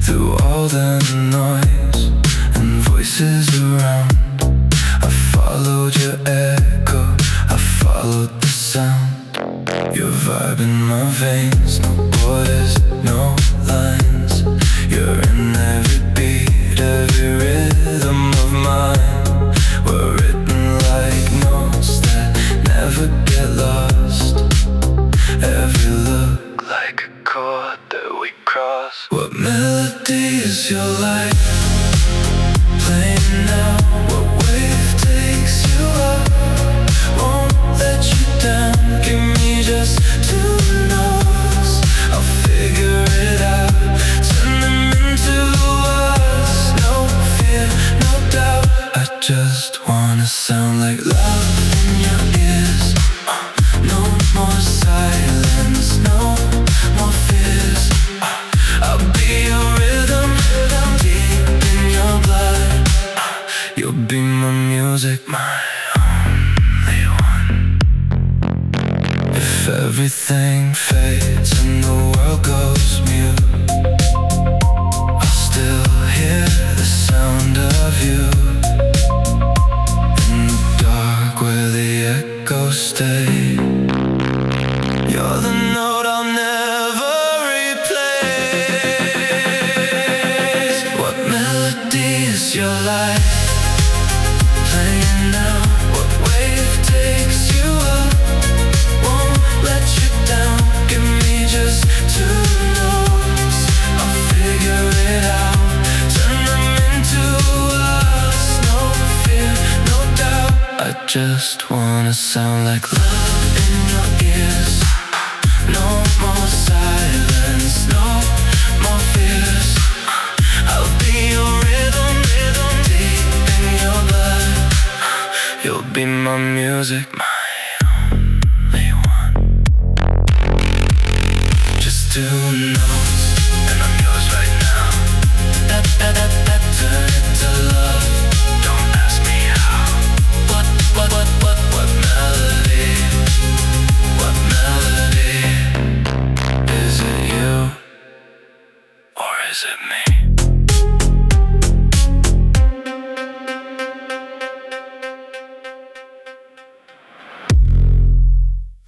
Through all the noise and voices around, I followed your echo, I followed the sound. Your vibe in my veins, no borders, no lines. You're in every beat, every rhythm of mine. We're written like notes that never get lost. Every look like a chord that we cross. What melody is your life? Playing now, what wave takes you up? Won't let you down, give me just 2 notes, I'll figure it out. Turn them into us, no fear, no doubt. I just wanna sound like love in your ears. No more silence, no more fears. I'll be your rhythm, deep in your blood. You'll be my music, my only one. If everything fades and the world goes mute, I'll still hear the sound of you. In the dark where the echoes stay, you're the note I'll never replace. What melody is your life? Playing now, what wave takes you up? Won't let you down, give me just 2 notes, I'll figure it out. Turn them into us, no fear, no doubt. I just wanna sound like love in your ears. No more silence, no more fears. I'll be your rhythm, deep in your blood. You'll be my music, my only one. Just 2 notes, and I'm yours right now. Turn it to love, don't ask me how. What melody? What melody? Is it you, or is it me?